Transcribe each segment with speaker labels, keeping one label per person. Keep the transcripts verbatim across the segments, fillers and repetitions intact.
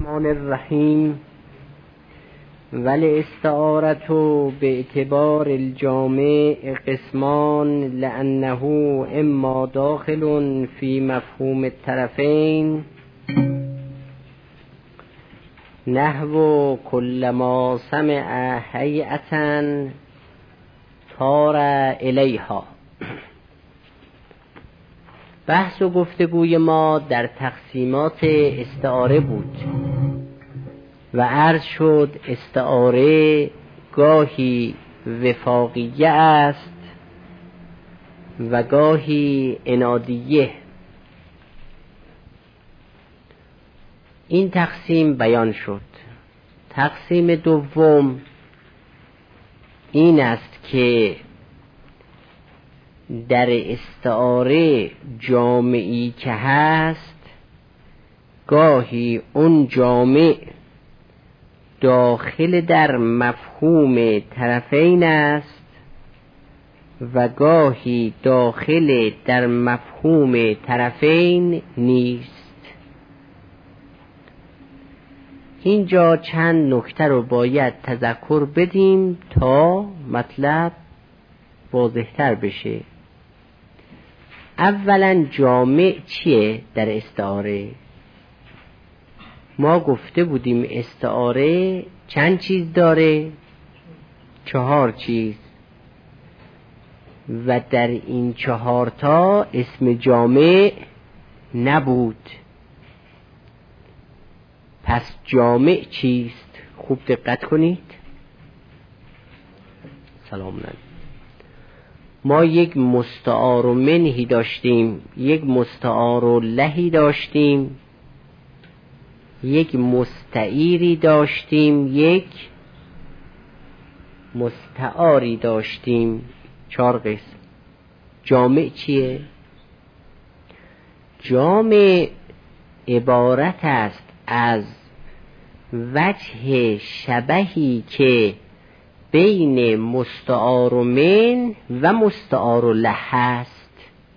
Speaker 1: الرحمن الرحیم ولی استعارت به اعتبار الجامع قسمان لأنه اما داخل فی مفهوم الطرفین نحو کل ما سمع هیئتا طار الیها. بحث و گفتگوی ما در تقسیمات استعاره بود و عرض شد استعاره گاهی وفاقیه است و گاهی عنادیه. این تقسیم بیان شد. تقسیم دوم این است که در استعاره جامعی که هست گاهی اون جامع داخل در مفهوم طرفین است و گاهی داخل در مفهوم طرفین نیست. اینجا چند نکته رو باید تذکر بدیم تا مطلب واضح‌تر بشه. اولا جامع چیه در استعاره؟ ما گفته بودیم استعاره چند چیز داره؟ چهار چیز، و در این چهار تا اسم جامع نبود. پس جامع چیست؟ خوب دقت کنید. سلام علیکم. ما یک مستعار و منهی داشتیم، یک مستعار و لهی داشتیم، یک مستعیری داشتیم، یک مستعاری داشتیم. چهار قسم. جامع چیه؟ جامع عبارت است از وجه شبهی که بین مستعار و من و مستعار و له هست.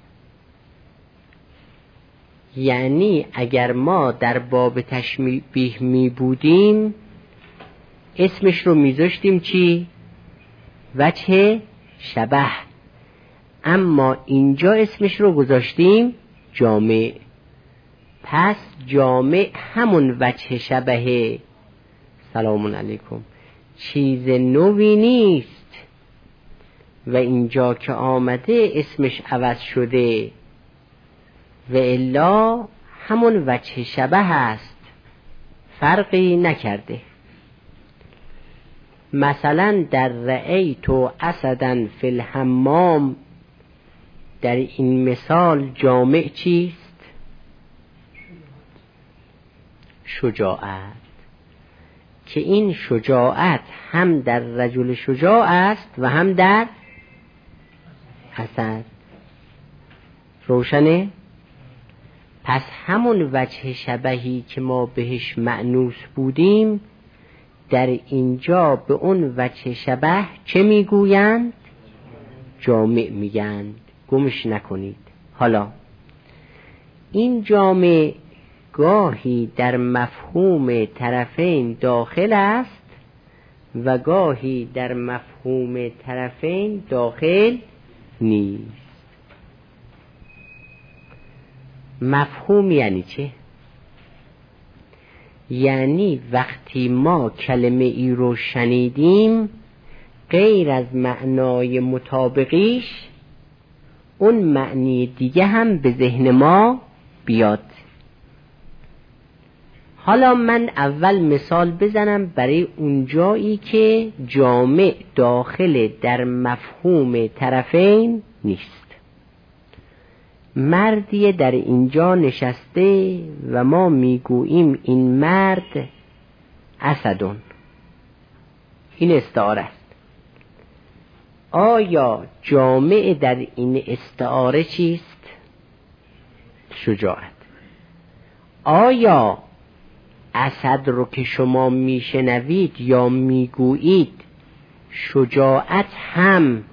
Speaker 1: یعنی اگر ما در باب تشبیه می بودیم اسمش رو می ذاشتیم چی؟ وجه شبه. اما اینجا اسمش رو گذاشتیم جامع. پس جامع همون وجه شبهه. سلام علیکم. چیز نوی نیست و اینجا که آمده اسمش عوض شده و الا همون وجه شبه هست، فرقی نکرده. مثلا در رأیت اسدا فی الحمام، در این مثال جامع چیست؟ شجاعت. که این شجاعت هم در رجل شجاع است و هم در اسد. روشنه؟ پس همون وجه شبهی که ما بهش مأنوس بودیم در اینجا به اون وجه شبه چه میگویند؟ جامع میگند. گمش نکنید. حالا این جامع گاهی در مفهوم طرفین داخل است و گاهی در مفهوم طرفین داخل نیست. مفهوم یعنی چه؟ یعنی وقتی ما کلمه ای رو شنیدیم غیر از معنای مطابقیش اون معنی دیگه هم به ذهن ما بیاد. حالا من اول مثال بزنم برای اون جایی که جامع داخل در مفهوم طرفین نیست. مردی در اینجا نشسته و ما میگوییم این مرد اسدون. این استعاره است. آیا جامع در این استعاره چیست؟ شجاعت. آیا اسد رو که شما میشنوید یا میگویید شجاعت هم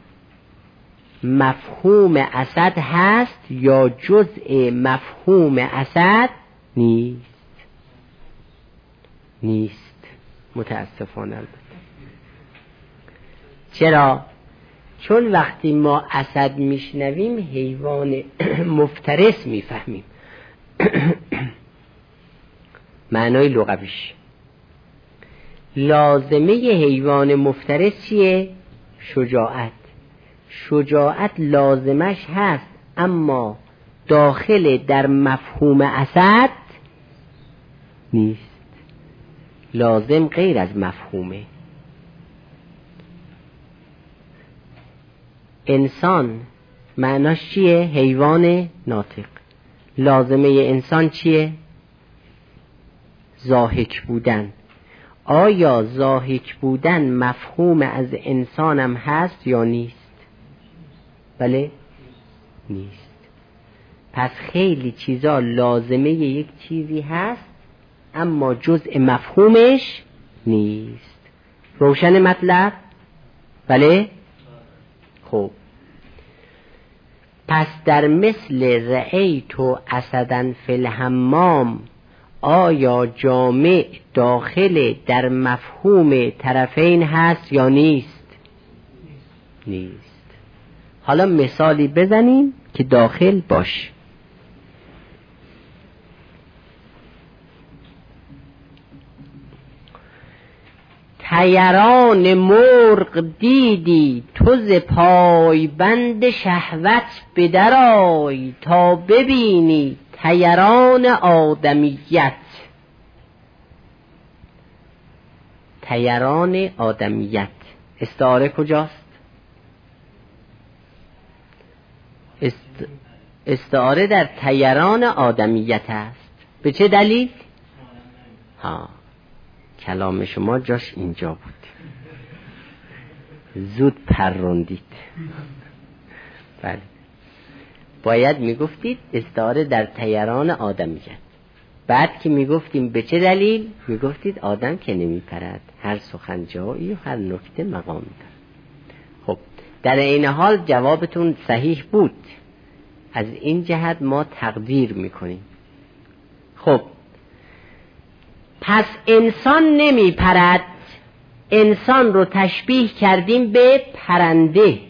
Speaker 1: مفهوم اسد هست یا جزء مفهوم اسد نیست؟ نیست، متاسفانه البته. چرا؟ چون وقتی ما اسد میشنویم حیوان مفترس میفهمیم. معنای لغویش. لازمه حیوان مفترس چیه؟ شجاعت. شجاعت لازمش هست، اما داخل در مفهوم اسد نیست. لازم غیر از مفهومه. انسان معناش چیه؟ حیوان ناطق. لازمه انسان چیه؟ ضاحک بودن. آیا ضاحک بودن مفهوم از انسانم هست یا نیست؟ بله؟ نیست. پس خیلی چیزا لازمه یک چیزی هست اما جزء مفهومش نیست. روشن مطلب؟ بله؟ خب پس در مثل رأیت اسدن فی الحمام، آیا جامع داخل در مفهوم طرفین هست یا نیست؟ نیست. حالا مثالی بزنیم که داخل باشه. طیران مرغ دیدی تو ز پای بند شهوت بدرآی، تا ببینی طیران آدمیت. طیران آدمیت استعاره کجاست؟ است... استعاره در طیران آدمیت است. به چه دلیل؟ ها، کلام شما جاش اینجا بود، زود پروندید. بله، باید میگفتید استعاره در طیران آدمیت. بعد که میگفتیم به چه دلیل، میگفتید آدم که نمیپرد، هر سخن جایی و هر نکته مقام دارد. خب در این حال جوابتون صحیح بود، از این جهت ما تقدیر میکنیم. خب پس انسان نمی پرد، انسان رو تشبیه کردیم به پرنده،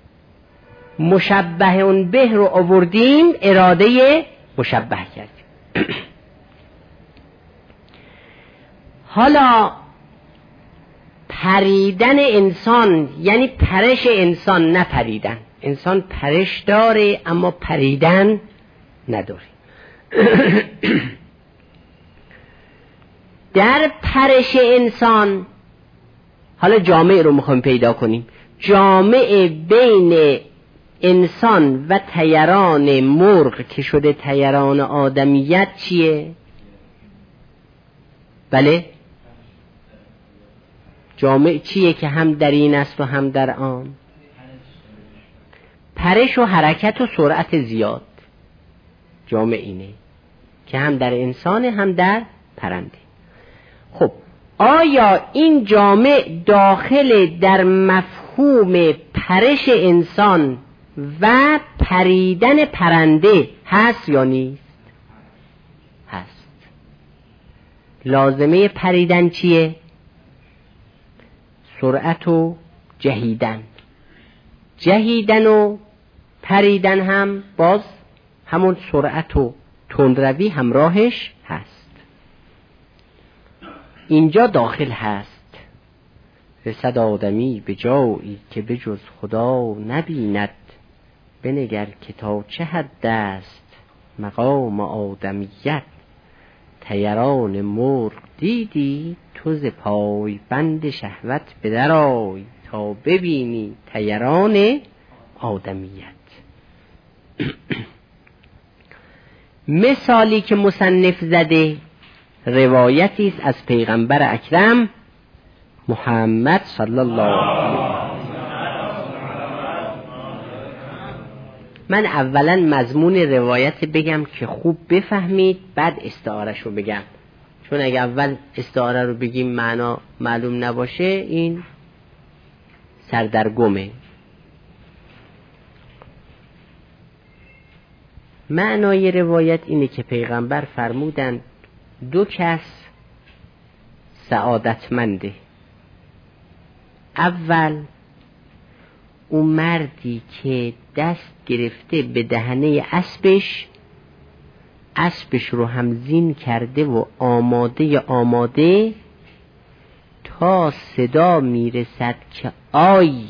Speaker 1: مشبه اون به رو آوردیم، اراده مشبه کردیم. حالا پریدن انسان یعنی پرش انسان، نه پریدن. انسان پرش داره اما پریدن نداره. در پرش انسان حالا جامع رو میخوایم پیدا کنیم. جامع بین انسان و طیران مرغ که شده طیران آدمیت چیه؟ بله، جامع چیه که هم در این است و هم در آن؟ پرش و حرکت و سرعت زیاد. جامع اینه که هم در انسان هم در پرنده. خب آیا این جامع داخل در مفهوم پرش انسان و پریدن پرنده هست یا نیست؟ هست. لازمه پریدن چیه؟ سرعت و جهیدن. جهیدن و پریدن هم باز همون سرعت و تندروی همراهش هست. اینجا داخل هست. رسد آدمی به جایی که به جز خدا نبیند، بنگر که تا چه حد است مقام آدمیت. طیران مرغ دیدی تو ز پای بند شهوت بدرآی، تا ببینی طیران آدمیت. مثالی که مصنف زده روایتی است از پیغمبر اکرم محمد صلی الله علیه و من اولا مضمون روایت بگم که خوب بفهمید، بعد استعارش رو بگم، چون اگه اول استعاره رو بگیم معنا معلوم نباشه این سردرگمه. معنای روایت اینه که پیغمبر فرمودند دو کس سعادتمنده. اول اون مردی که دست گرفته به دهنه اسبش، اسبش رو هم زین کرده و آماده آماده تا صدا میرسد که آی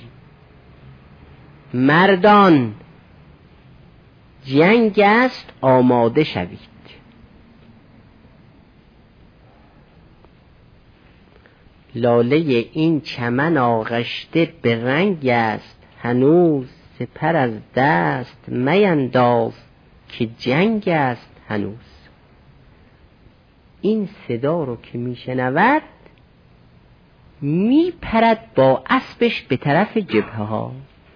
Speaker 1: مردان جنگ است آماده شوید. لاله این چمن آغشته به رنگ است، هنوز سپر از دست مینداز که جنگ است هنوز. این صدا رو که میشنود میپرد با اسبش به طرف جبهه ها.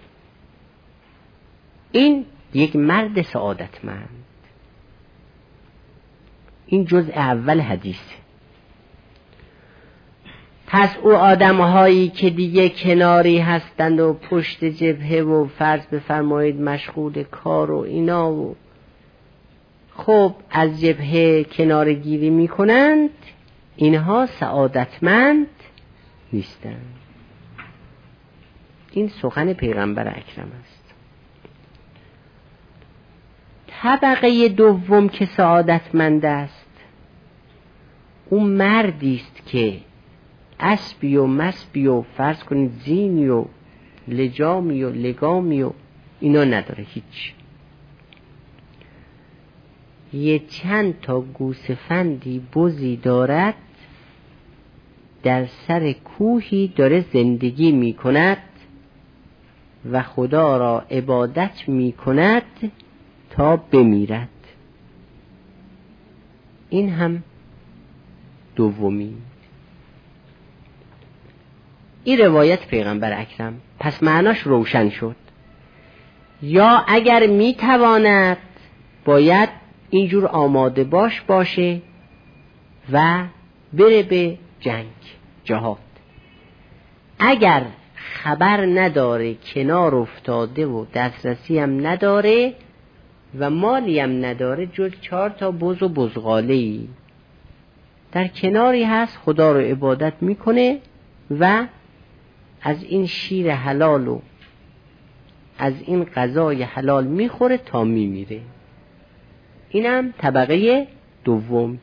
Speaker 1: این یک مرد سعادتمند. این جزء اول حدیثه. پس او آدم‌هایی که دیگه کناری هستند و پشت جبهه و فرض بفرمایید مشغول کار و اینا و خب از جبهه کنار گیری میکنند، اینها سعادتمند نیستند. این سخن پیغمبر اکرم است. طبقه دوم که سعادتمند است، اون مردی است که اسبی و مسبی و فرض کنید زینی و لجامی و لگامی و اینا نداره، هیچ. یه چند تا گوسفندی بزی دارد، در سر کوهی داره زندگی می کند و خدا را عبادت می کند تا بمیرد. این هم دومی. این روایت پیغمبر اکرم. پس معناش روشن شد. یا اگر می تواند باید اینجور آماده باش باشه و بره به جنگ، جهاد. اگر خبر نداره، کنار افتاده و دسترسی هم نداره و مالی هم نداره جز چهار تا بز و بزغاله‌ای، در کناری هست خدا رو عبادت میکنه و از این شیر حلال و از این غذای حلال میخوره تا میمیره. اینم طبقه دوم.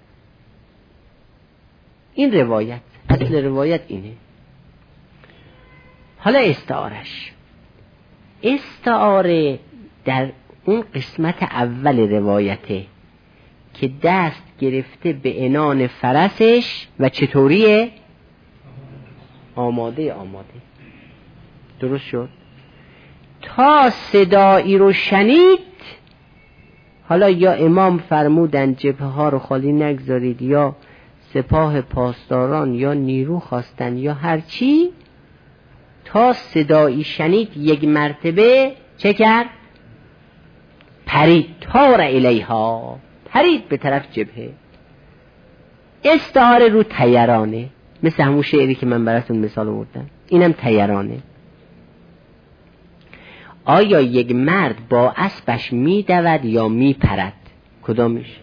Speaker 1: این روایت، اصل روایت اینه. حالا استعارش. استعاره در اون قسمت اول روایته که دست گرفته به عنان فرسش و چطوریه؟ آماده آماده. درست شد؟ تا صدایی رو شنید. حالا یا امام فرمودن جبهه ها رو خالی نگذارید، یا سپاه پاسداران، یا نیرو خواستن، یا هر چی. تا صدایی شنید یک مرتبه چه کرد؟ پرید. تار الیها، پرید به طرف جبهه. استعاره رو تیرانه، مثل همون شعری که من براتون مثال آوردم. اینم تیرانه. آیا یک مرد با اسبش می دود یا می پرد؟ کدامش؟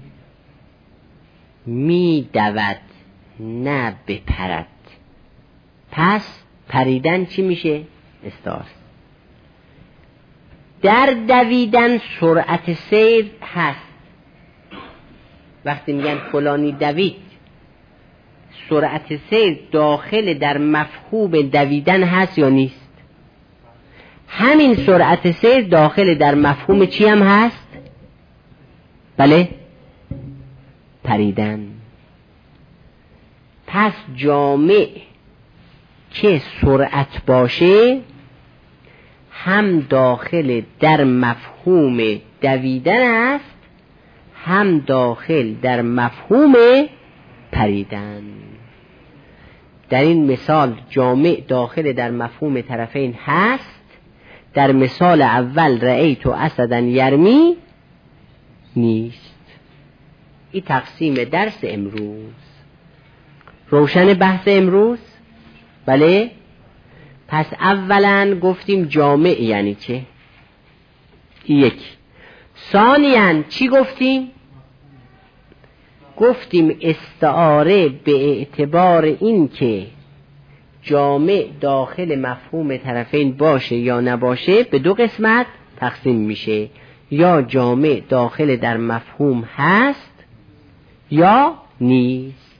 Speaker 1: می دود، نه بپرد. پس پریدن چی میشه؟ استعاره. در دویدن سرعت سیر هست. وقتی میگن فلانی دوید، سرعت سیر داخل در مفهوم دویدن هست یا نیست؟ همین سرعت سیر داخل در مفهوم چی هم هست؟ بله، پریدن. پس جامع که سرعت باشه هم داخل در مفهوم دویدن است، هم داخل در مفهوم پریدن. در این مثال جامع داخل در مفهوم طرفین هست. در مثال اول رأیت اسدًا یرمی نیست. این تقسیم درس امروز. روشن بحث امروز؟ بله. پس اولا گفتیم جامع یعنی چه؟ یک. ثانیاً چی گفتیم؟ گفتیم استعاره به اعتبار این که جامع داخل مفهوم طرفین باشه یا نباشه به دو قسمت تقسیم میشه، یا جامع داخل در مفهوم هست یا نیست.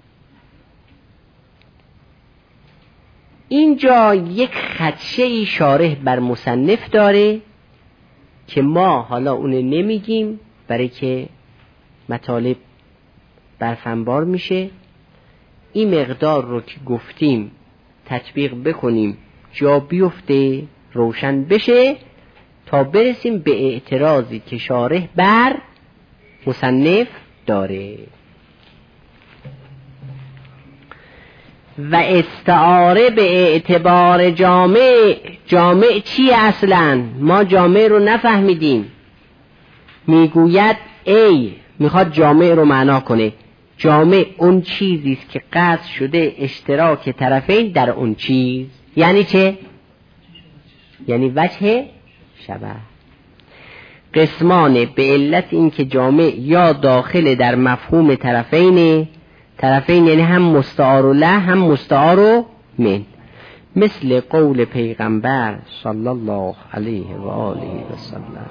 Speaker 1: اینجا یک خدشه شارح بر مصنف داره که ما حالا اونه نمیگیم برای که مطالب برفنبار میشه. این مقدار رو که گفتیم تطبیق بکنیم جا بیفته روشن بشه تا برسیم به اعتراضی که شارح بر مصنف داره. و استعاره به اعتبار جامع، جامع چی اصلا؟ ما جامع رو نفهمیدیم. میگوید ای میخواد جامع رو معنا کنه. جامع اون چیزی است که قصد شده اشتراک طرفین در اون چیز. یعنی چه؟ یعنی وجه شبه. قسمان به علت این که جامع یا داخل در مفهوم طرفین، طرفین یعنی هم مستعار له هم مستعار من، مثل قول پیغمبر صلی الله علیه و آله و سلم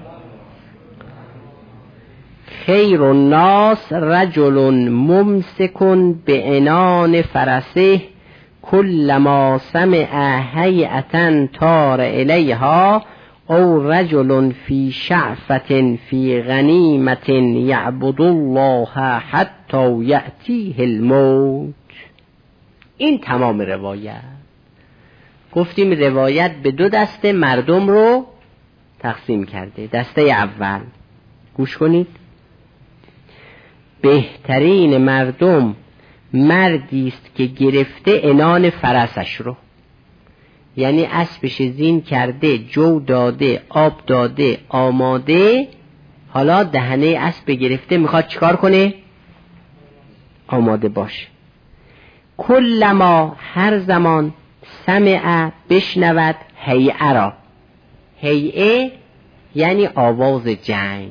Speaker 1: خیر الناس رجل ممسک بعنان فرسه کلما سمع هیئة طار الیها او رجل فی شعفة فی غنیمة یعبد الله حتی یأتیه الموت. این تمام روایت. گفتیم روایت به دو دسته مردم رو تقسیم کرده. دسته اول گوش کنید، بهترین مردم مردی است که گرفته عنان فرسش رو، یعنی اسبش زین کرده، جو داده، آب داده، آماده، حالا دهنه اسب گرفته میخواد چیکار کنه؟ آماده باشه. کلما هر زمان سمع بشنود هیئه را، هیئه یعنی آواز جنگ،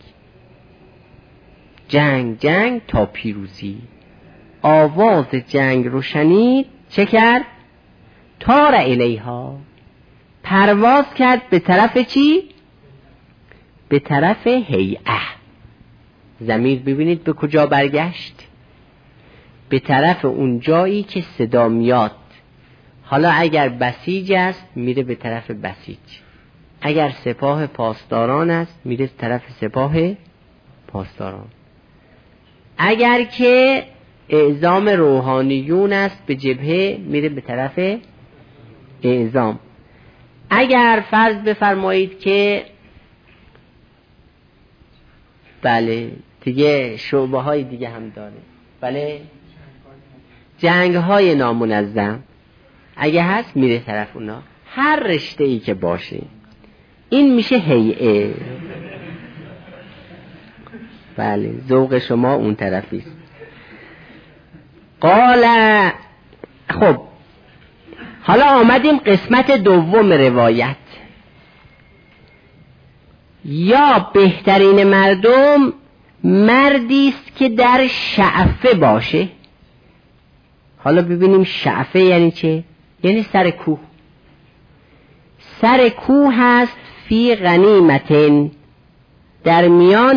Speaker 1: جنگ جنگ تا پیروزی، آواز جنگ رو شنید چه کرد؟ طار الیها، پرواز کرد به طرف چی؟ به طرف هیئه. ضمیر ببینید به کجا برگشت؟ به طرف اون جایی که صدا میاد. حالا اگر بسیج است میره به طرف بسیج، اگر سپاه پاسداران است میره به طرف سپاه پاسداران، اگر که اعزام روحانیون است به جبهه میره به طرف اعزام. اگر فرض بفرمایید که بله دیگه شعبه های دیگه هم داره، بله جنگ های نامنظم اگه هست میره طرف اونا، هر رشته ای که باشه این میشه هیئه. بله ذوق شما اون طرفیست. قال خب حالا آمدیم قسمت دوم روایت. یا بهترین مردم مردی است که در شعفه باشه. حالا ببینیم شعفه یعنی چه؟ یعنی سر کوه. سر کوه هست فی غنیمتن، در میان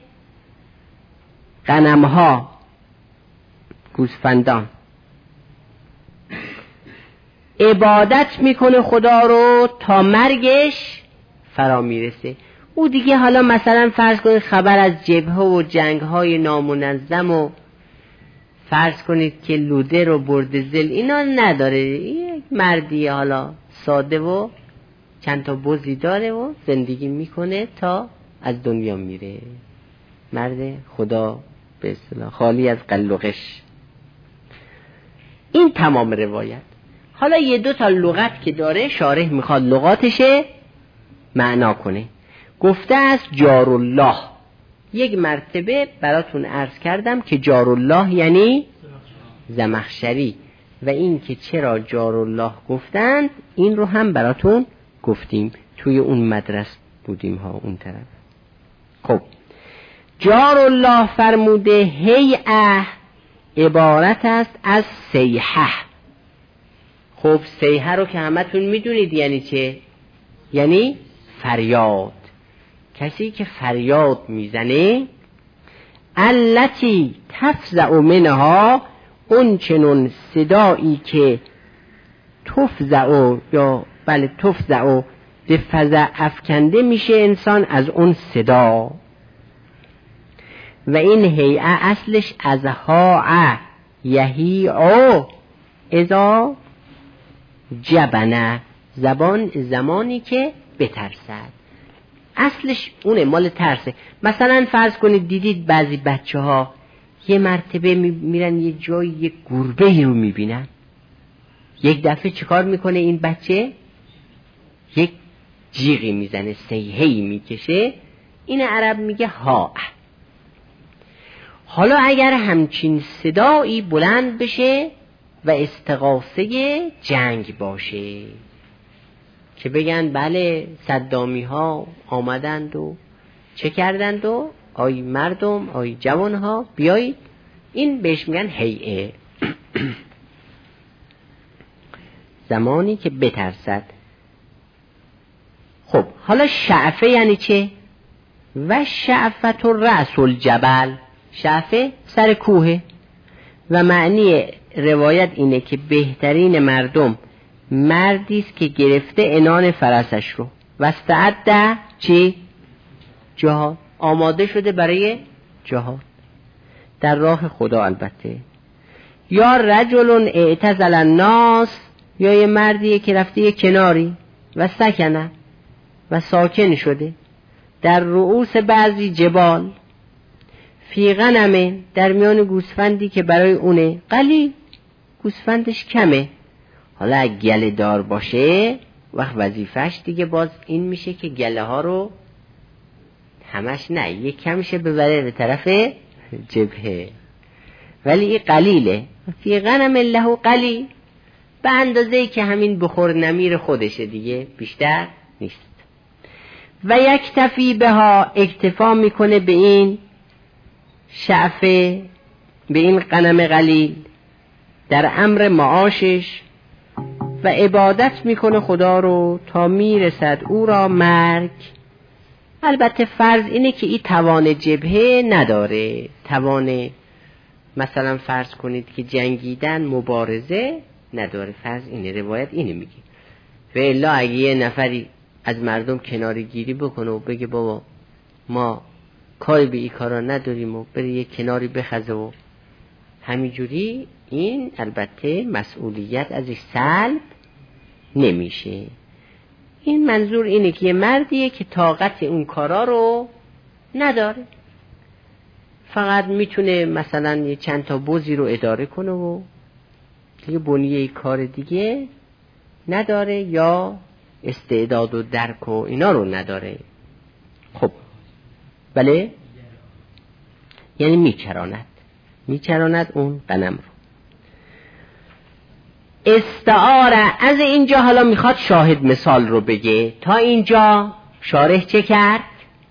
Speaker 1: غنمها، گوسفندان، عبادت میکنه خدا رو تا مرگش فرا میرسه. او دیگه حالا مثلا فرض کنید خبر از جبهه و جنگ های نامنظم و فرض کنید که لودر و بردزل اینا نداره، یک مردی حالا ساده و چند تا بزی داره و زندگی میکنه تا از دنیا میره. مرد خدا به اصطلاح خالی از قل و غش. این تمام روایت. حالا یه دو تا لغت که داره شارح میخواد لغاتشه معنا کنه. گفته است جارالله. یک مرتبه براتون عرض کردم که جارالله یعنی زمخشری و این که چرا جارالله گفتند این رو هم براتون گفتیم، توی اون مدرسه بودیم ها اون طرف. خب جار الله فرموده هیئه عبارت است از سیحه. خب سیحه رو که همتون میدونید یعنی چه؟ یعنی فریاد. کسی که فریاد میزنه، التی تفزع منها، اون چنون صدایی که تفزع یا بله تفزع به فزع افکنده میشه انسان از اون صدا. و این هیئه اصلش از هاء یهیعو اذا جبنه، زبان زمانی که بترسد. اصلش اونه، مال ترسه. مثلا فرض کنید دیدید بعضی بچه ها یه مرتبه میرن یه جای یه گربه رو میبینن، یک دفعه چیکار میکنه این بچه؟ یک جیغی میزنه، سیحه‌ای میکشه. این عرب میگه ها. حالا اگر همچین صدایی بلند بشه و استغاثه جنگ باشه که بگن بله صدامی ها آمدند و چه کردند و آی مردم آی جوان ها بیایید، این بهش میگن هیئه. زمانی که بترسد. خب حالا شعفه یعنی چه؟ و شعفت رأس الجبل، شعفه سر کوه. و معنی روایت اینه که بهترین مردم مردی است که گرفته عنان فرسش رو و استعد چی؟ جهاد، آماده شده برای جهاد در راه خدا. البته یا رجل اعتزل الناس، یا یه مردیه که رفته یه کناری و سکنه و ساکن شده در رؤوس بعضی جبال، فی غنمه، در میان گوسفندی که برای اونه قلیل، گوسفندش کمه. حالا اگه گله دار باشه وقت وظیفش دیگه باز این میشه که گله ها رو همش نه، یک کمشه ببره به طرف جبهه، ولی این قلیله. فی غنم له قلیل، به اندازه‌ای که همین بخور نمیر خودشه دیگه، بیشتر نیست. و یکتفی بها، اکتفا میکنه به این شعفه، به این غنم قلیل در امر معاشش و عبادت میکنه خدا رو تا میرسد او را مرگ. البته فرض اینه که این توان جبهه نداره، توان مثلا فرض کنید که جنگیدن مبارزه نداره، فرض اینه، روایت اینه میگه. و الا اگه یه نفری از مردم کناری گیری بکنه و بگه بابا ما کاری به این کارا نداریم و بره یه کناری بخزه و همینجوری، این البته مسئولیت ازش سلب نمیشه. این منظور اینه که یه مردیه که طاقت اون کارا رو نداره، فقط میتونه مثلا یه چند تا بوزی رو اداره کنه و دیگه بنیه کار دیگه نداره یا استعداد و درک و اینا رو نداره. خب بله، یعنی میچراند میچراند اون غنم رو. استعاره از اینجا حالا میخواد شاهد مثال رو بگه. تا اینجا شارح چه کرد؟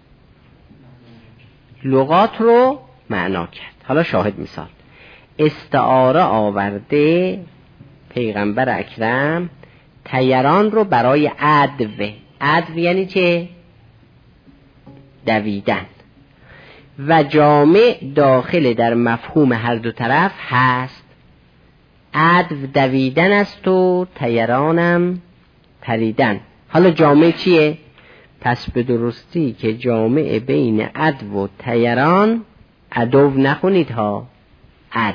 Speaker 1: لغات رو معنا کرد. حالا شاهد مثال. استعاره آورده پیغمبر اکرم طیران رو برای عدو. عدو یعنی چه؟ دویدن. و جامع داخل در مفهوم هر دو طرف هست. عدو دویدن است و طیرانم پریدن. حالا جامع چیه؟ پس به درستی که جامع بین عدو و طیران، عدو نخونید ها، عدو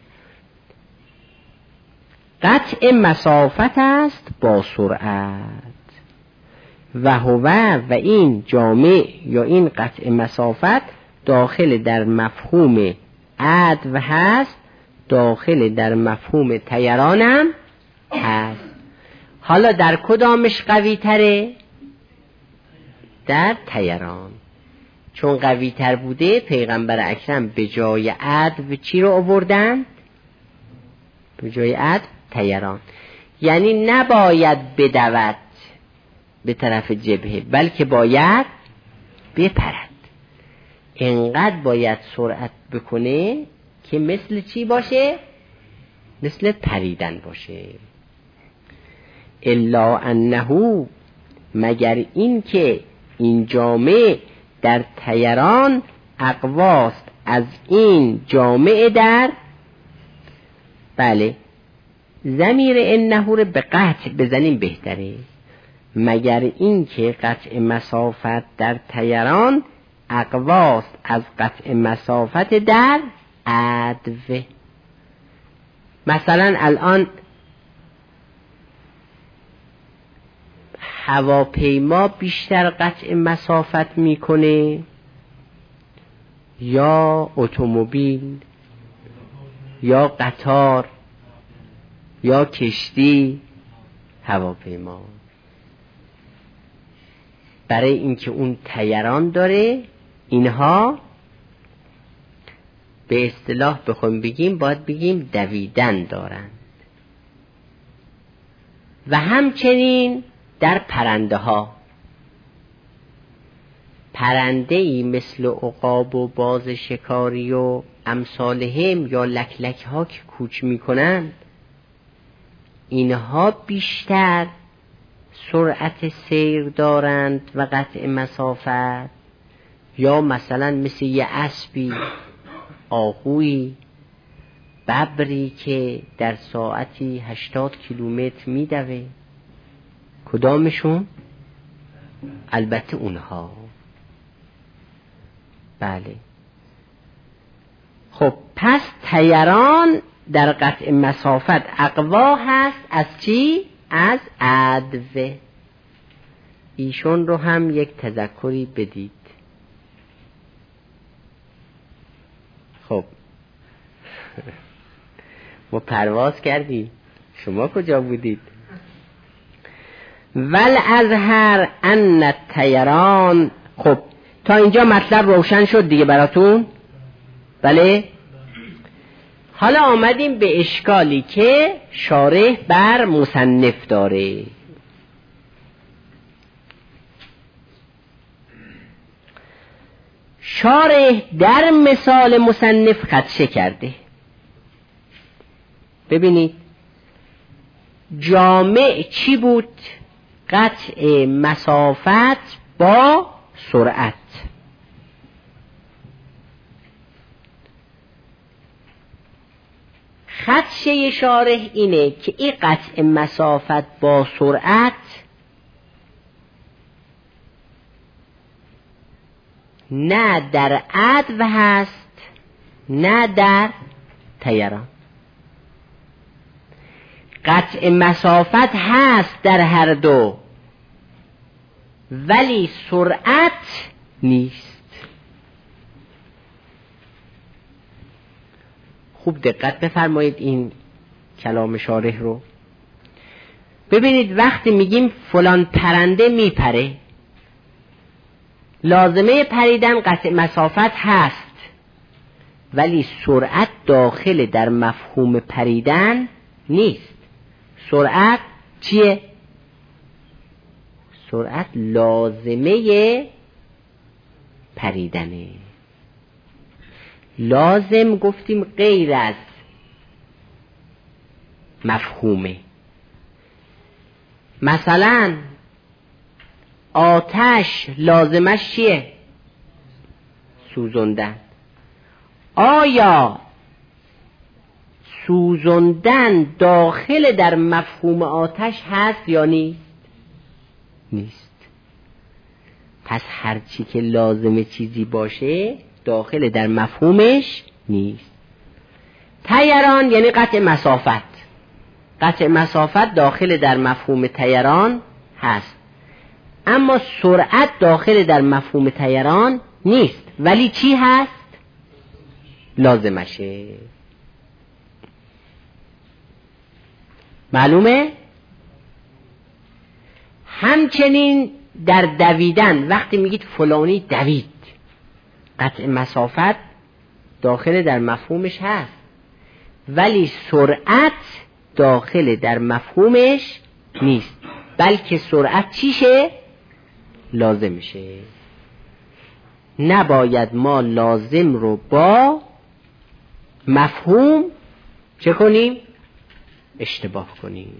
Speaker 1: قطع مسافت است با سرعت. و هو و این جامع یا این قطع مسافت داخل در مفهوم عدو هست، داخل در مفهوم طیرانم هست. حالا در کدامش قوی تره؟ در طیران. چون قوی تر بوده پیغمبر اکرم به جای عدو چی رو آوردن؟ به جای عدو طیران. یعنی نباید بدود به طرف جبهه، بلکه باید بپرد. انقدر باید سرعت بکنه که مثل چی باشه؟ مثل پریدن باشه. الا انه، مگر این که این جامعه در طیران اقواست از این جامعه در، بله ضمیر انه رو به قطع بزنیم بهتره، مگر این که قطع مسافت در طیران اقواست از قطع مسافت در عدو. مثلا الان هواپیما بیشتر قطع مسافت میکنه یا اتومبیل یا قطار یا کشتی؟ هواپیما. برای اینکه اون طیران داره، اینها به اصطلاح بخوام بگیم باید بگیم دویدن دارند. و همچنین در پرنده ها، پرنده ای مثل عقاب و باز شکاری و امثالهم یا لکلک ها که کوچ می کنند، اینها بیشتر سرعت سیر دارند و قطع مسافت، یا مثلا مثل یه اسبی، آهویی، ببری که در ساعتی هشتاد کیلومتر میدوه. کدامشون؟ البته اونها. بله. خب پس طیران در قطع مسافت اقوا هست از چی؟ از عدو. ایشون رو هم یک تذکری بدید. خب ما پرواز کردیم، شما کجا بودید؟ ول ازهر ان الطیران. خب تا اینجا مطلب روشن شد دیگه براتون؟ بله. حالا آمدیم به اشکالی که شارح بر مصنف داره. شارح در مثال مصنف خدشه کرده. ببینید جامع چی بود؟ قطع مسافت با سرعت. خدشه شارح اینه که این قطع مسافت با سرعت نه در عدو هست نه در طیران. قطع مسافت هست در هر دو، ولی سرعت نیست. خوب دقت بفرمایید این کلام شارح رو. ببینید وقتی میگیم فلان پرنده میپره، لازمه پریدن قطع مسافت هست، ولی سرعت داخل در مفهوم پریدن نیست. سرعت چیه؟ سرعت لازمه پریدنه. لازم گفتیم غیر از مفهومه. مثلا آتش لازمش چیه؟ سوزوندن. آیا سوزوندن داخل در مفهوم آتش هست یا نیست؟ نیست. پس هرچی که لازم چیزی باشه داخل در مفهومش نیست. طیران یعنی قطع مسافت. قطع مسافت داخل در مفهوم طیران هست، اما سرعت داخل در مفهوم طیران نیست، ولی چی هست؟ لازمشه. معلومه؟ همچنین در دویدن وقتی میگید فلانی دوید، قطع مسافت داخل در مفهومش هست، ولی سرعت داخل در مفهومش نیست، بلکه سرعت چیشه؟ لازمشه. نباید ما لازم رو با مفهوم چه کنیم؟ اشتباه کنیم.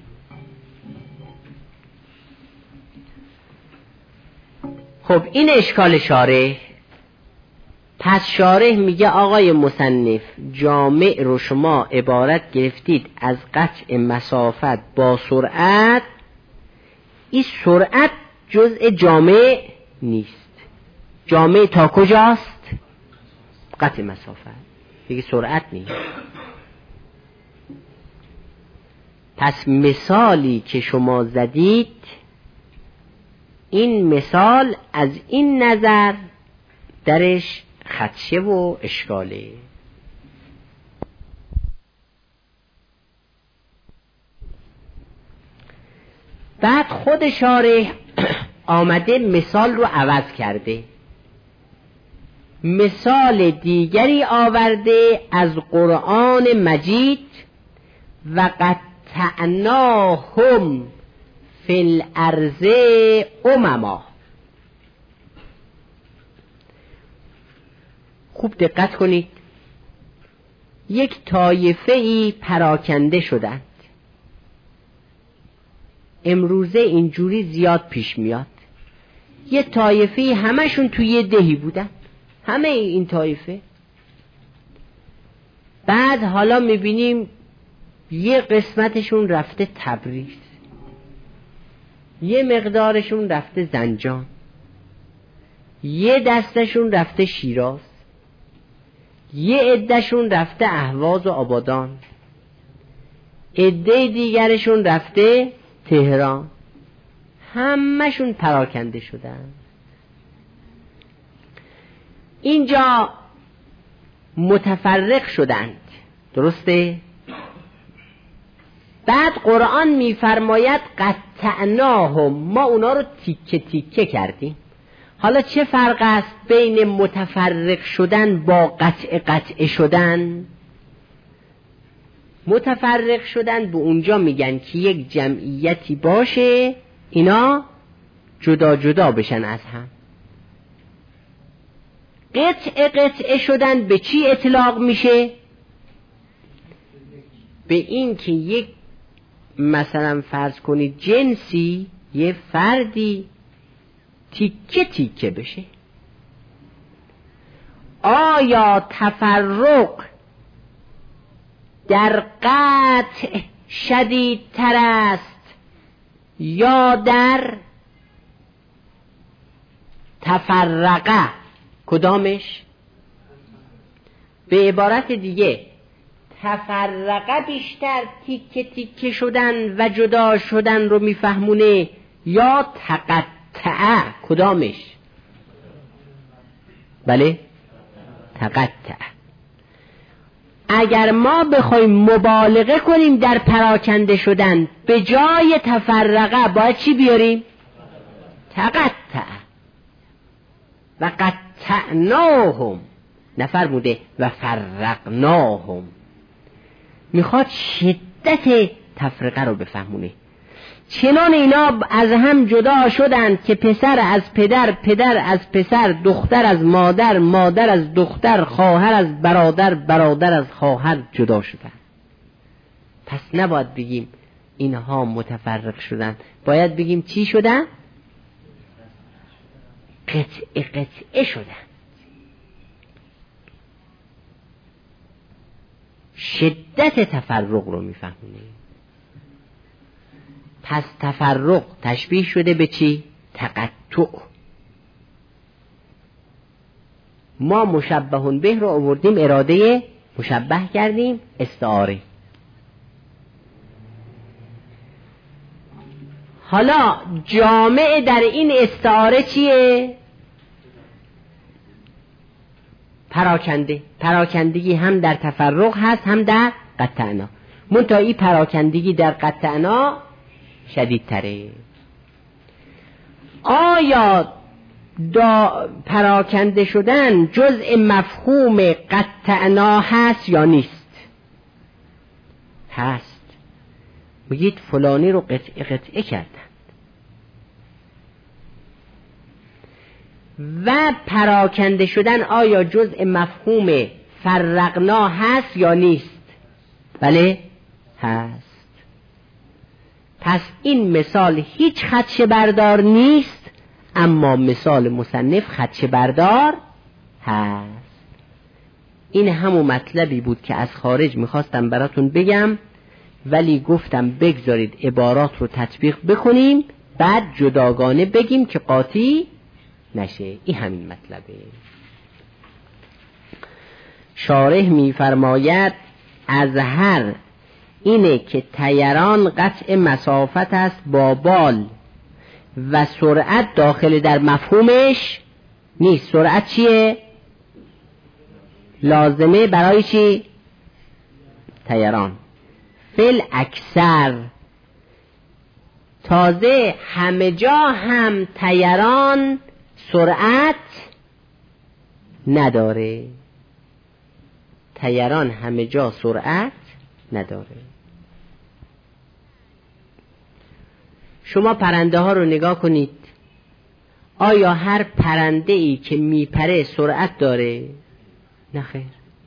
Speaker 1: خب این اشکال شارح. پس شارح میگه آقای مصنف جامع رو شما عبارت گرفتید از قطع مسافت با سرعت، این سرعت جزء جامع نیست. جامع تا کجاست؟ قطع مسافت، دیگه سرعت نیست. پس مثالی که شما زدید، این مثال از این نظر درش خدشه و اشکاله. بعد خود شارح آمده مثال رو عوض کرده، مثال دیگری آورده از قرآن مجید و قطعناهم فی الارض امما. خوب دقت کنید، یک طایفه ای پراکنده شدند. امروزه اینجوری زیاد پیش میاد. یه طایفه همشون توی یه دهی بودن، همه این طایفه. بعد حالا میبینیم یه قسمتشون رفته تبریز، یه مقدارشون رفته زنجان، یه دستشون رفته شیراز، یه عدهشون رفته اهواز و آبادان، عده دیگرشون رفته تهران. همشون پراکنده شدن. اینجا متفرق شدند، درسته؟ بعد قرآن میفرماید قطعناهم، ما اونا رو تیکه تیکه کردیم. حالا چه فرق است بین متفرق شدن با قطع قطع شدن؟ متفرق شدن به اونجا میگن که یک جمعیتی باشه اینا جدا جدا بشن از هم. قطع قطع شدن به چی اطلاق میشه؟ به این که یک مثلا فرض کنید جنسی، یه فردی تیکه تیکه بشه. آیا تفرق در قطع شدیدتر است یا در تفرقه؟ کدامش؟ به عبارت دیگه تفرقه بیشتر تیکه تیکه شدن و جدا شدن رو میفهمونه یا تقطع؟ کدامش؟ بله تقطع. اگر ما بخوایم مبالغه کنیم در پراکنده شدن، به جای تفرقه باید چی بیاریم؟ تقطع. و قطعناهم، نفرموده و فرقناهم. میخواد شدت تفرقه رو بفهمونه. چنان اینا از هم جدا شدند که پسر از پدر، پدر از پسر، دختر از مادر، مادر از دختر، خواهر از برادر، برادر از خواهر جدا شدند. پس نباید بگیم اینها متفرق شدند، باید بگیم چی شدن؟ قطع قطعه شدن. شدت تفرق رو میفهمونه. پس تفرق تشبیه شده به چی؟ تقطع. ما مشبهون به رو آوردیم، اراده مشبه کردیم، استعاره. حالا جامع در این استعاره چیه؟ پراکنده. پراکندگی هم در تفرق هست هم در قطعنا، منتها این پراکندگی در قطعنا شدیدتره. آیا دا پراکنده شدن جزء مفهوم قطعنا هست یا نیست؟ هست. میگید فلانی رو قطعه قطعه کردن. و پراکنده شدن آیا جزء مفهوم فرقنا هست یا نیست؟ بله هست. پس این مثال هیچ خدش بردار نیست، اما مثال مصنف خدش بردار هست. این همون مطلبی بود که از خارج میخواستم براتون بگم، ولی گفتم بگذارید عبارات رو تطبیق بکنیم بعد جداگانه بگیم که قاطی نشه. این همین مطلبه. شارح میفرماید از هر اینه که طیران قطع مسافت است با بال و سرعت داخل در مفهومش نیست. سرعت چیه؟ لازمه برای چی؟ طیران. فل اکثر تازه همه جا هم طیران سرعت نداره. طیران همه جا سرعت نداره. شما پرنده ها رو نگاه کنید، آیا هر پرنده ای که میپره سرعت داره؟ نه خیر.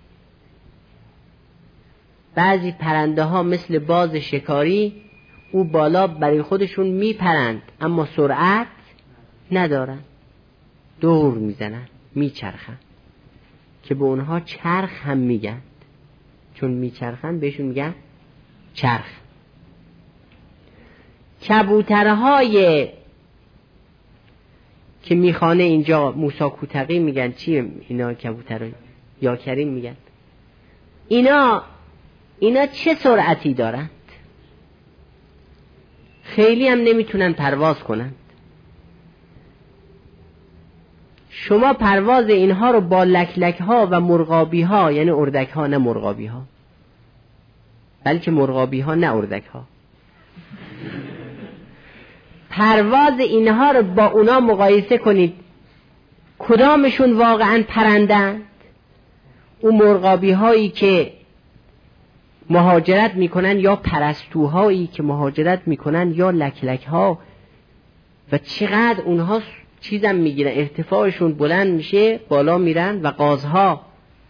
Speaker 1: بعضی پرنده ها مثل باز شکاری او بالا برای خودشون میپرند اما سرعت ندارن، دور میزنن، میچرخن، که به اونها چرخ هم میگن، چون میچرخن بهشون میگن چرخ. کبوترهای که میخوانه اینجا موسی کوتقی میگن چیه اینا؟ کبوترهای یا کریم میگن. اینا اینا چه سرعتی دارند؟ خیلی هم نمیتونن پرواز کنند. شما پرواز اینها رو با لکلک ها و مرغابی ها، یعنی اردک ها نه مرغابی ها، بلکه مرغابی ها نه اردک ها، پرواز اینها رو با اونا مقایسه کنید، کدامشون واقعا پرندند؟ اون مرغابی هایی که مهاجرت میکنن یا پرستوهایی که مهاجرت میکنن یا لکلک ها، و چقدر اونها چیزم میگیرن، ارتفاعشون بلند میشه، بالا میرن، و قازها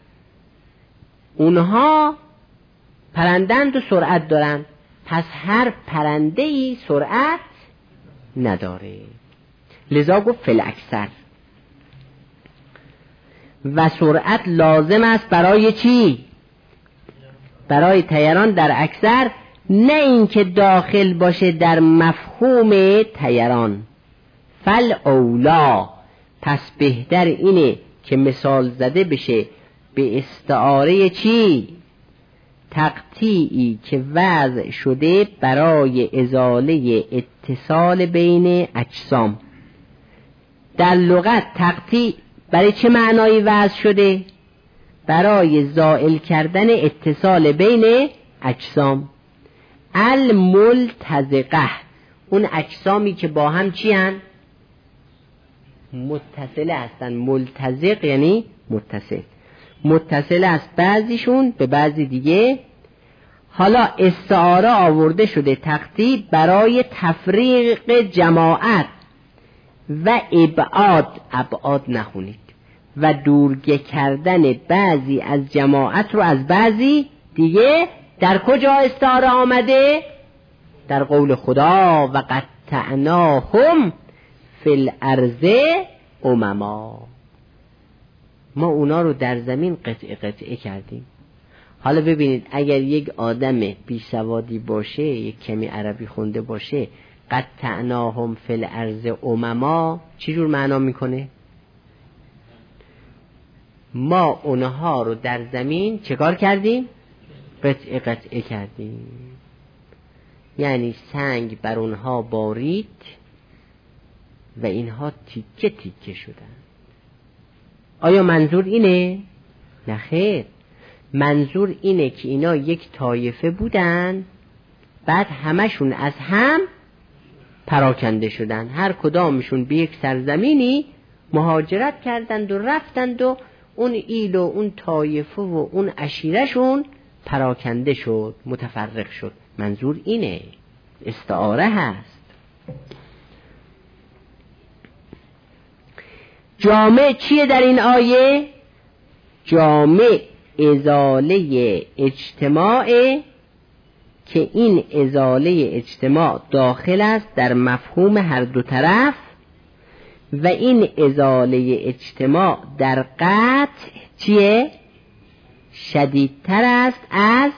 Speaker 1: اونها پرندند و سرعت دارن. پس هر پرنده‌ای سرعت نداره. لذا گفت فل اکثر. و سرعت لازم است برای چی؟ برای طیران در اکثر، نه اینکه داخل باشه در مفهوم طیران. فل اولا، پس بهتر اینه که مثال زده بشه به استعاره چی؟ تقطیعی که وضع شده برای ازاله اتصال بین اجسام. در لغت تقطیع برای چه معنایی وضع شده؟ برای زائل کردن اتصال بین اجسام. الملتزقه، اون اجسامی که با هم چی هن؟ متصله هستن. ملتزق یعنی متصل. متصل است بعضیشون به بعضی دیگه. حالا استعاره آورده شده تقطیع برای تفریق جماعت و ابعاد، ابعاد نخونید، و دورگه کردن بعضی از جماعت رو از بعضی دیگه. در کجا استعاره آمده؟ در قول خدا و قطعناهم فی الارض امما، ما اونا رو در زمین قطعه قطعه کردیم. حالا ببینید اگر یک آدم بی سوادی باشه، یک کمی عربی خونده باشه، قطعناهم فی الارض امما چی جور معنا میکنه؟ ما اونها رو در زمین چکار کردیم؟ قطعه قطعه کردیم. یعنی سنگ بر اونها بارید و اینها تیکه تیکه شدن. آیا منظور اینه؟ نه خیر. منظور اینه که اینا یک طایفه بودن، بعد همشون از هم پراکنده شدن. هر کدامشون به یک سرزمینی مهاجرت کردند و رفتند و اون ایل و اون طایفه و اون عشیرشون پراکنده شد، متفرق شد. منظور اینه، استعاره هست. جامع چیه در این آیه؟ جامع ازاله اجتماع، که این ازاله اجتماع داخل است در مفهوم هر دو طرف و این ازاله اجتماع در قطع چیه؟ شدیدتر است از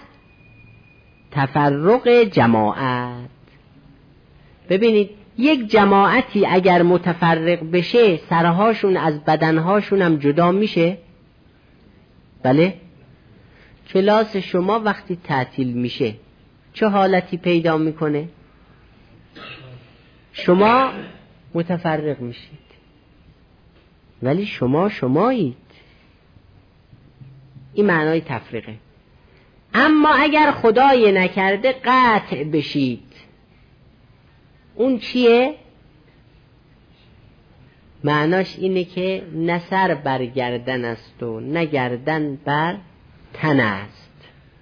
Speaker 1: تفرق جماعت. ببینید یک جماعتی اگر متفرق بشه سرهاشون از بدنهاشون هم جدا میشه. بله، کلاس شما وقتی تعطیل میشه چه حالتی پیدا میکنه؟ شما متفرق میشید ولی شما شمایید. این معنای تفریقه. اما اگر خدای نکرده قطع بشید، اون چیه؟ معناش اینه که نه سر بر گردن است و نه گردن بر تن است،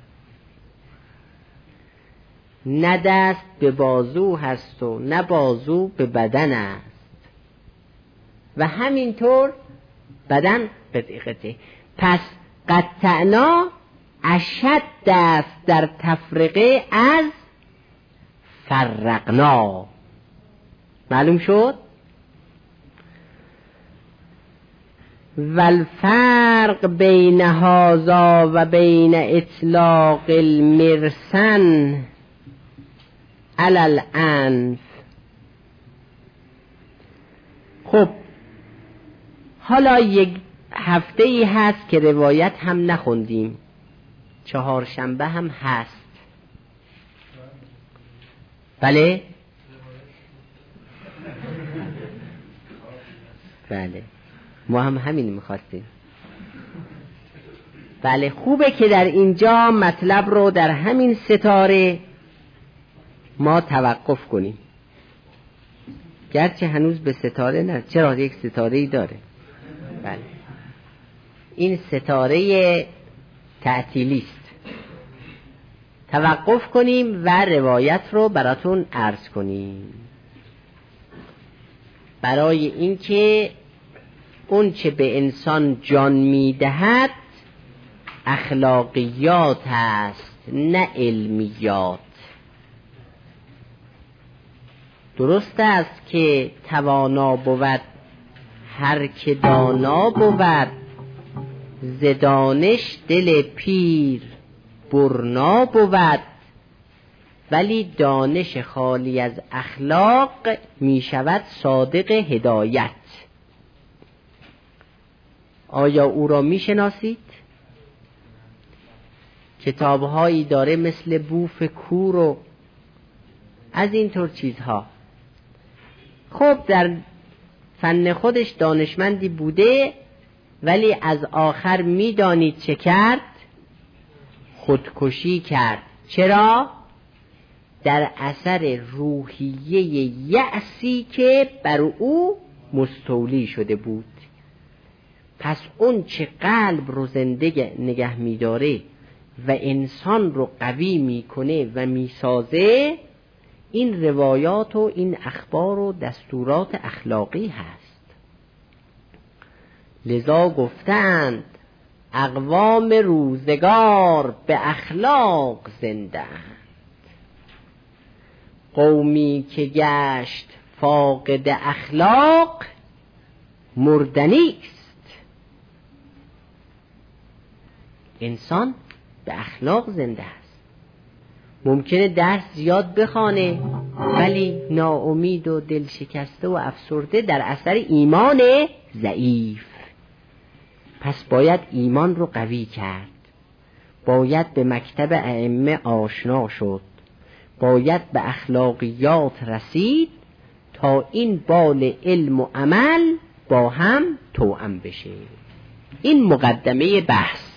Speaker 1: نه دست به بازو هست و نه بازو به بدن است و همینطور بدن به دقیقته. پس قطعنا اشد است در تفرقه از فرقنا. معلوم شد؟ والفرق بین هذا و بین اطلاق المرسن علی الانف. خب حالا یک هفته ای هست که روایت هم نخوندیم، چهارشنبه هم هست. بله بله ما هم همین میخواستیم. بله خوبه که در اینجا مطلب رو در همین ستاره ما توقف کنیم، گرچه هنوز به ستاره نه. چرا؟ یک ستاره ای داره. بله این ستاره تعطیلی است. توقف کنیم و روایت رو براتون عرض کنیم، برای اینکه اون چه به انسان جان میدهد اخلاقیات است نه علمیات. درست است که توانا بود هر که دانا بود، ز دانش دل پیر برنا بود، ولی دانش خالی از اخلاق می شود صادق هدایت. آیا او را می شناسید؟ کتابهایی داره مثل بوف کور و از اینطور چیزها. خب در فن خودش دانشمندی بوده، ولی از آخر می دانید چه کرد؟ خودکشی کرد. چرا؟ در اثر روحیه یأسی که بر او مستولی شده بود. پس اون چه قلب رو زنده نگه می داره و انسان رو قوی می کنه و می سازه، این روایات و این اخبار و دستورات اخلاقی هست. لذا گفتند اقوام روزگار به اخلاق زنده اند، قومی که گشت فاقد اخلاق مردنی است. انسان به اخلاق زنده است. ممکنه درس زیاد بخوانه ولی ناامید و دل شکسته و افسرده در اثر ایمان ضعیف. پس باید ایمان رو قوی کرد، باید به مکتب ائمه آشنا شد، باید به اخلاقیات رسید تا این بال علم و عمل با هم توأم بشه. این مقدمه بحث.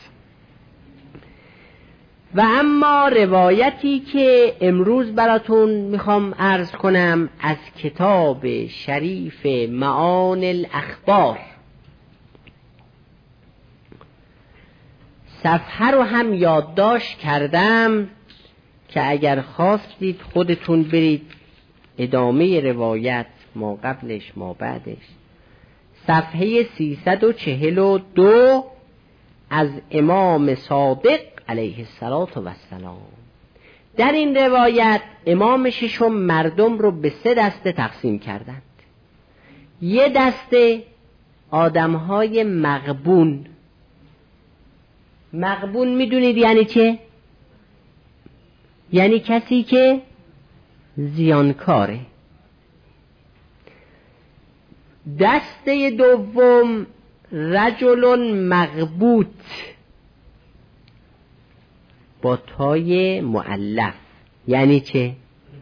Speaker 1: و اما روایتی که امروز براتون میخوام عرض کنم از کتاب شریف معانی الاخبار، صفحه رو هم یادداشت کردم که اگر خواستید خودتون برید ادامه روایت، ما قبلش ما بعدش. صفحه سیصد و چهل و دو از امام صادق علیه السلام. در این روایت امام ششم مردم رو به سه دسته تقسیم کردند. یه دسته آدمهای مغبون. مغبون میدونید یعنی چه؟ یعنی کسی که زیانکاره. دسته دوم رجل مغبوط با تای مؤلف. یعنی چه؟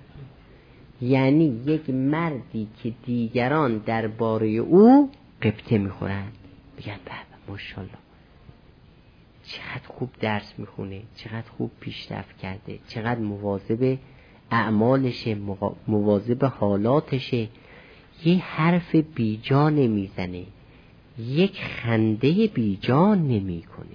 Speaker 1: یعنی یک مردی که دیگران درباره او غیبته میخورند، بگن بابا ماشاءالله چقدر خوب درس میخونه، چقدر خوب پیشرفت کرده، چقدر مواظب اعمالشه، مواظب حالاتشه، یه حرف بیجا نمیزنه، یک خنده بیجا نمیکنه.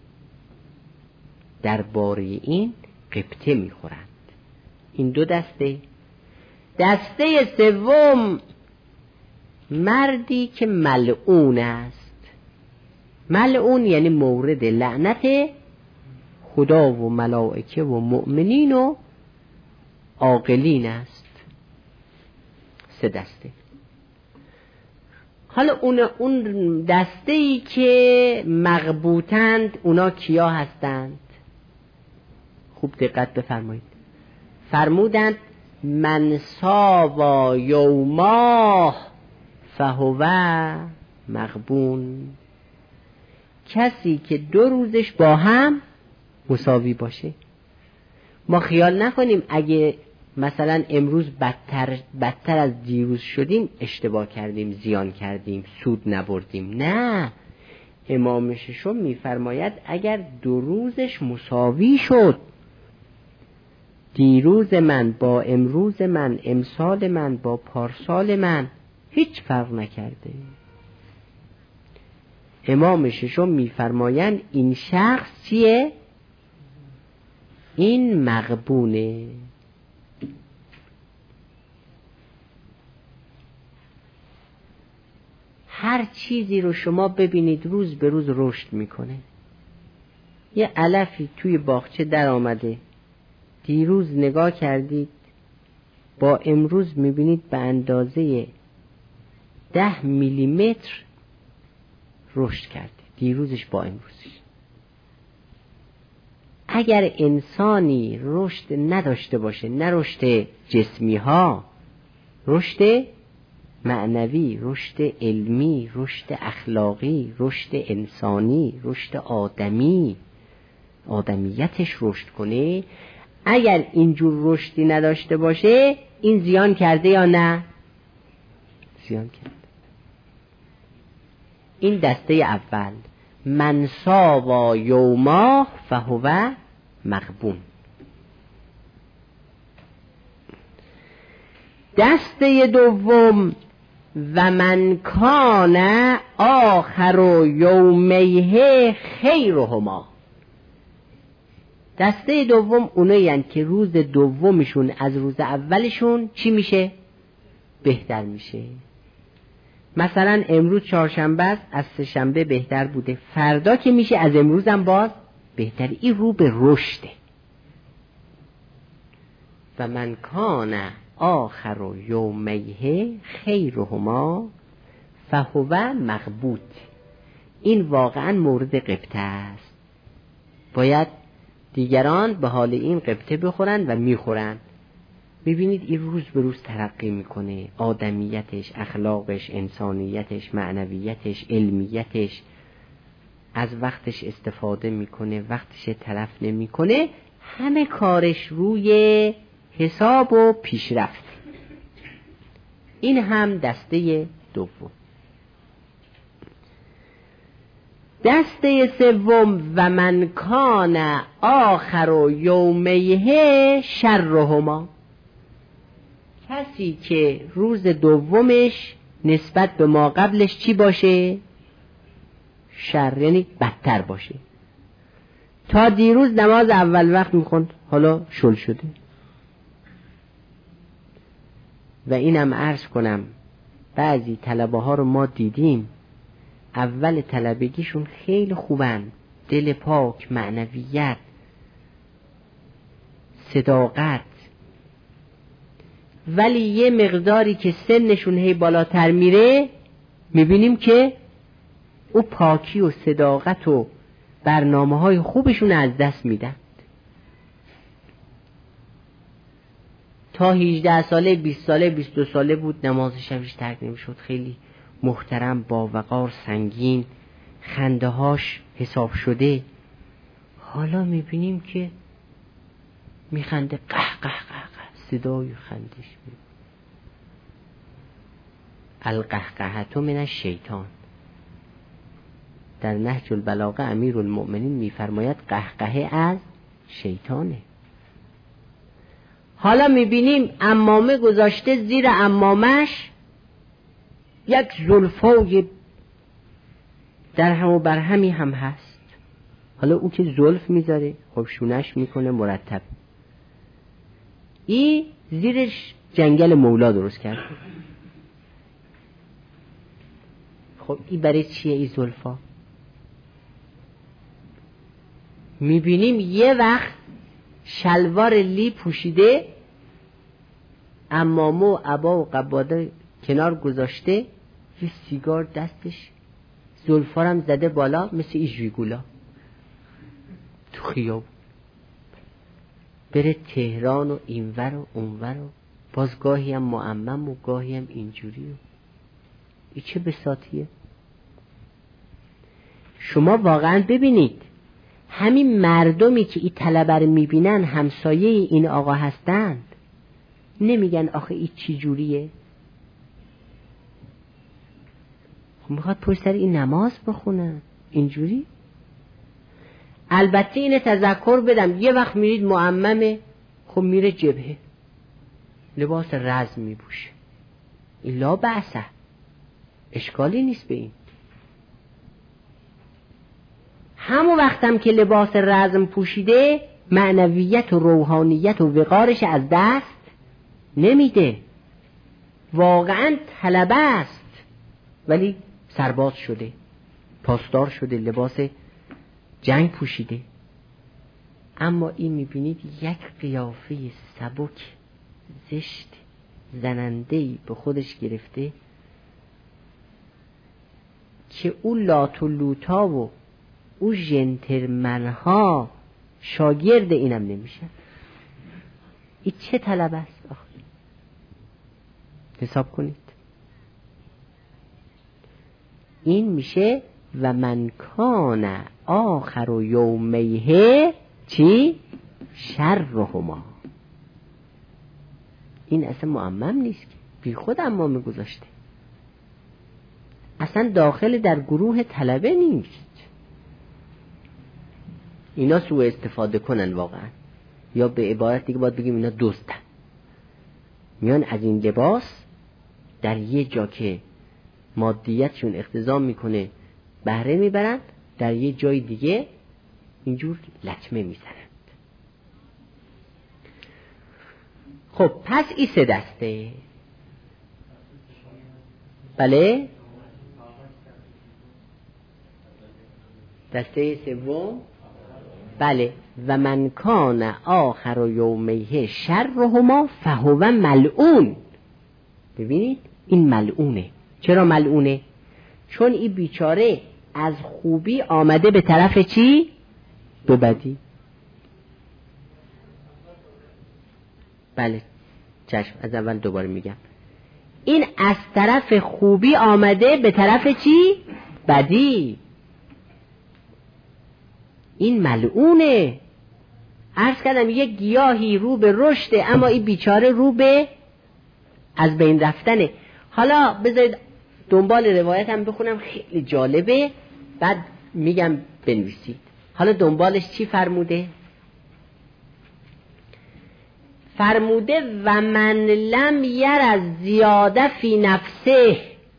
Speaker 1: درباره این غیبته میخورند. این دو دسته. دسته سوم مردی که ملعون است. ملعون یعنی مورد لعنت خدا و ملائکه و مؤمنین و عاقلین است. سه دسته. حالا اون اون دسته ای که مغبوطند اونا کیا هستند؟ خوب دقت بفرمایید. فرمودند من ساوا یوما فهو مغبون. کسی که دو روزش با هم مساوی باشه. ما خیال نکنیم اگه مثلا امروز بدتر بدتر از دیروز شدیم اشتباه کردیم، زیان کردیم، سود نبردیم. نه، امام ششم میفرماید اگر دو روزش مساوی شد، دیروز من با امروز من، امسال من با پارسال من هیچ فرق نکرده، امام ششم میفرمایند این شخص چیه؟ این مغبونه. هر چیزی رو شما ببینید روز به روز رشد میکنه. یه علفی توی باغچه در آمده، دیروز نگاه کردید با امروز میبینید به اندازه ده میلیمتر رشد کرده، دیروزش با امروزش. اگر انسانی رشد نداشته باشه، نه رشد جسمی ها، رشد معنوی، رشد علمی، رشد اخلاقی، رشد انسانی، رشد آدمی، آدمیتش رشد کنه، اگر اینجور رشدی نداشته باشه این زیان کرده یا نه؟ زیان کرده. این دسته اول من ساوا یوما فهو مغبون. دسته دوم و من کان آخر یومیه خیرهما. دسته دوم اونایی هستند که روز دومشون از روز اولشون چی میشه؟ بهتر میشه. مثلا امروز چهارشنبه است، از سه شنبه بهتر بوده، فردا که میشه از امروز هم باز بهتر. این رو به رشده. و من کان آخر یومیه خیرهما فهو مغبوط. این واقعا مورد غبطه است. باید دیگران به حال این غبطه بخورن و میخورن. ببینید این روز به روز ترقی میکنه، آدمیتش، اخلاقش، انسانیتش، معنویتش، علمیتش، از وقتش استفاده میکنه، وقتش تلف نمیکنه، همه کارش روی حساب و پیشرفت. این هم دسته دوم. دسته سوم و من کان آخر یومیه شرهما. کسی که روز دومش نسبت به ما قبلش چی باشه؟ شر، یعنی بدتر باشه. تا دیروز نماز اول وقت میخوند، حالا شل شده. و اینم عرض کنم بعضی طلبه ها رو ما دیدیم اول طلبگیشون خیلی خوبن، دل پاک، معنویت، صداقت، ولی یه مقداری که سنشون هی بالاتر میره میبینیم که او پاکی و صداقت و برنامه های خوبشون از دست میدن. تا هجده ساله، بیست ساله، بیست و دو ساله بود نماز شبش ترک نمیشد، خیلی محترم، با وقار، سنگین، خنده هاش حساب شده. حالا میبینیم که میخنده قه قه قه قه، صدای خندش می القهقهة من الشیطان. در نهج البلاغه امیرالمؤمنین میفرماید قهقهه از شیطانه. حالا میبینیم عمامه گذاشته، زیر عمامش یک زلفای در هم و بر همی هم هست. حالا او که زلف میذاره خب شونش میکنه مرتب، ای زیرش جنگل مولا درست کرده. خب ای برای چیه ای زلفا؟ میبینیم یه وقت شلوار لی پوشیده، عمامه و عبا و قباده کنار گذاشته، یه سیگار دستش، زلفارم زده بالا مثل ای ژیگولا تو خیاب، بره تهران و اینور و اونور و باز گاهی هم معمم و گاهی هم اینجوری. و ای چه بساطیه. شما واقعا ببینید همین مردمی که این طلبه رو میبینن همسایه این آقا هستند، نمیگن آخه این چی جوریه؟ خب میخواد پشت سر این نماز بخونه اینجوری. البته اینه تذکر بدم، یه وقت میرید معممه، خب میره جبهه لباس رزم میپوشه، این لا بأسه، اشکالی نیست به این. همون وقتم که لباس رزم پوشیده معنویت و روحانیت و وقارش از دست نمیده، واقعا طلبه است ولی سرباز شده، پاسدار شده، لباس جنگ پوشیده. اما این میبینید یک قیافه سبک زشت زنندهی به خودش گرفته که او لات و لوتا و او جنتلمنها شاگرد اینم نمیشه. این چه طلب است آخه؟ حساب کنید. این میشه و من کان آخر یومیه چی؟ شرهما. این اصلا معمم نیست، بی خود عمامه گذاشته، اصلا داخل در گروه طلبه نیست. اینا سوء استفاده کنن واقعا، یا به عبارت دیگه باید بگیم اینا دزدن، میان از این لباس در یه جا که مادیتشون اقتضا میکنه بهره میبرند، در یه جای دیگه اینجور لطمه میزنند. خب پس این سه دسته. بله دسته سوم، بله و من کان آخر یومیه شرهما فهو ملعون. ببینید این ملعونه. چرا ملعونه؟ چون این بیچاره از خوبی آمده به طرف چی؟ به بدی. بله چشم، از اول دوباره میگم، این از طرف خوبی آمده به طرف چی؟ بدی. این ملعونه. عرض کردم یک گیاهی رو به رشده، اما این بیچاره رو به از بین رفتنه. حالا بذارید دنبال روایت هم بخونم، خیلی جالبه، بعد میگم بنویسید. حالا دنبالش چی فرموده؟ فرموده و من لم یر از زیاده فی نفسه،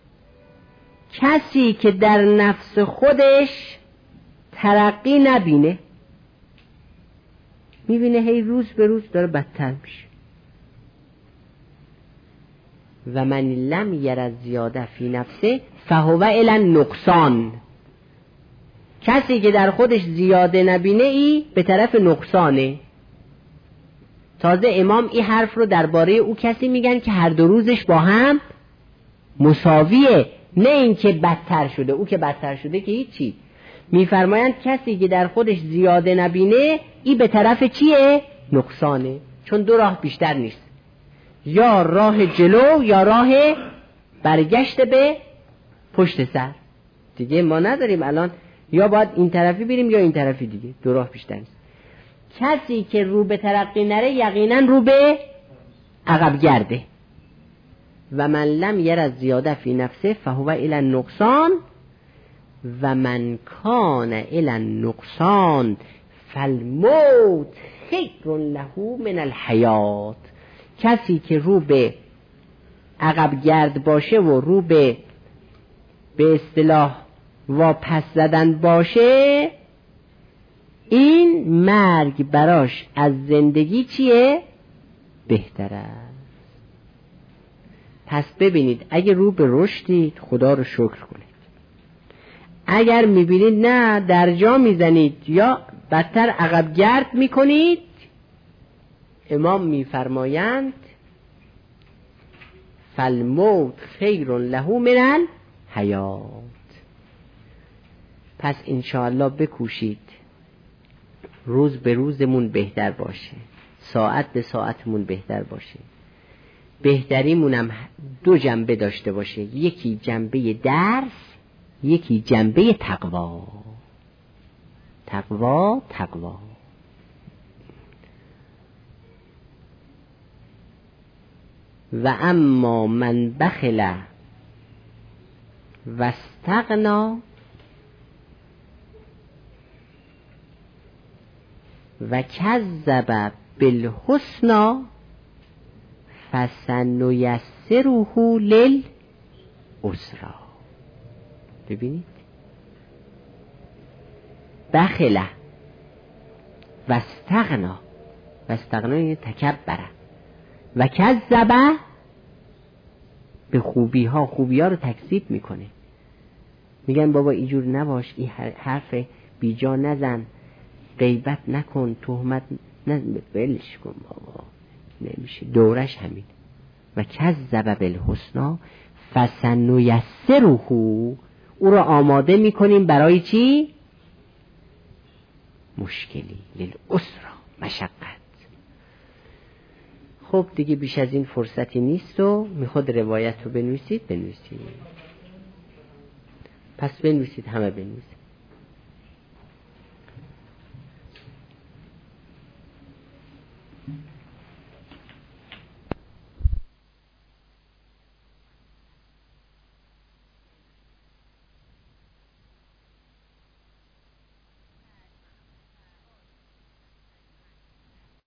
Speaker 1: کسی که در نفس خودش ترقی نبینه، میبینه هی روز به روز داره بدتر میشه، و من لم یر زیاده فی نفسه فهو الی نقصان. کسی که در خودش زیاده نبینه ای به طرف نقصانه. تازه امام این حرف رو درباره او کسی میگن که هر دو روزش با هم مساویه، نه اینکه بدتر شده. او که بدتر شده که هیچی. میفرمایند کسی که در خودش زیاده نبینه ای به طرف چیه؟ نقصانه. چون دو راه بیشتر نیست، یا راه جلو یا راه برگشت به پشت سر. دیگه ما نداریم الان، یا باید این طرفی بریم یا این طرفی، دیگه دو راه بیشتر نیست. کسی که رو به ترقی نره یقینا رو به عقب گرده. و من لم یر زیاده فی نفسه فهو الی النقصان و من کان الی النقصان فالموت خیر له من الحیات. کسی که رو به عقب گرد باشه و رو به به اصطلاح واپس زدن باشه، این مرگ براش از زندگی چیه؟ بهتر است. پس ببینید اگه رو به رشدید خدا رو شکر کنید، اگر میبینید نه در جا میزنید یا بدتر عقب گرد میکنید، امام میفرمایند فالموت خیر له من الحیات. پس انشاءالله بکوشید روز به روزمون بهتر باشه، ساعت به ساعتمون بهتر باشه. بهتریمونم دو جنبه داشته باشه، یکی جنبه درس، یکی جنبه تقوا. تقوا تقوا و اما من بخل و استغنا و کذب بالحسنا فسنیسره للعسری. ببینید بخله و استغنا، و استغنا یعنی تکبره، و کذب به خوبی ها، خوبی ها رو تکذیب میکنه. میگن بابا اینجور نباش، این حرف بیجا نزن، غیبت نکن، تهمت نه، بلش کن بابا، نمیشه. دورش همین. و کذب بالحسنا فسنیسره، او را آماده میکنیم برای چی؟ مشکلی، للعسری، مشقت. خب دیگه بیش از این فرصتی نیست و میخواد روایت رو بنویسید بنویسید. پس بنویسید، همه بنویسید.